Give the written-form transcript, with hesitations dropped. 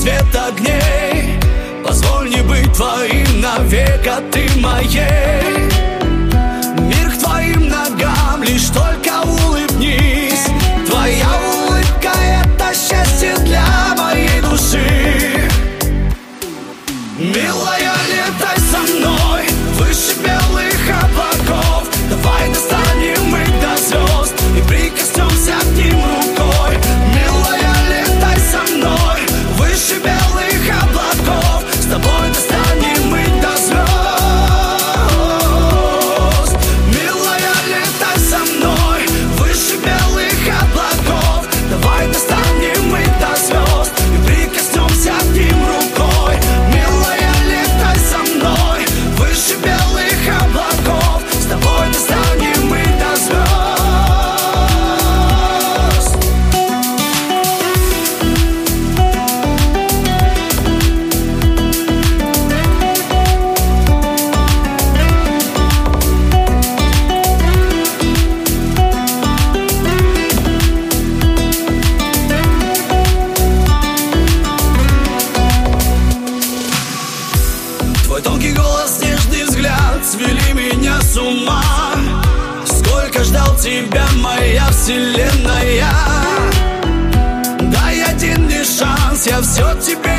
свет огней. Позволь мне быть твоим навека, ты моей. Мир к твоим ногам, лишь только улыбнись. Твоя улыбка — это счастье для моей души. Милая, летай со мной выше белых облаков. Давай достанем мы до звезд и прикоснемся к ним рукой. Милая, летай со мной выше белых облаков. С тобой достанем мы до звезд. Милая, летай со мной выше белых облаков. Давай достанем мы до звезд и прикоснемся к ним рукой. Милая, летай со мной выше белых облаков. С тобой достанем мы до звезд. Твой тонкий голос, нежный взгляд свели меня с ума. Сколько ждал тебя, моя вселенная. Дай один мне шанс, я все тебе